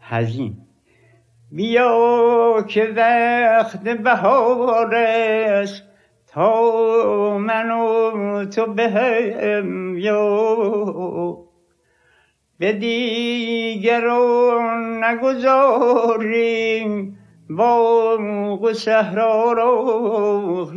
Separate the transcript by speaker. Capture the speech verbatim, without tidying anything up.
Speaker 1: هزین. بیا که وقت بهار است، تا من و تو به هم یا به دیگران نگذاریم باغ و صحرا را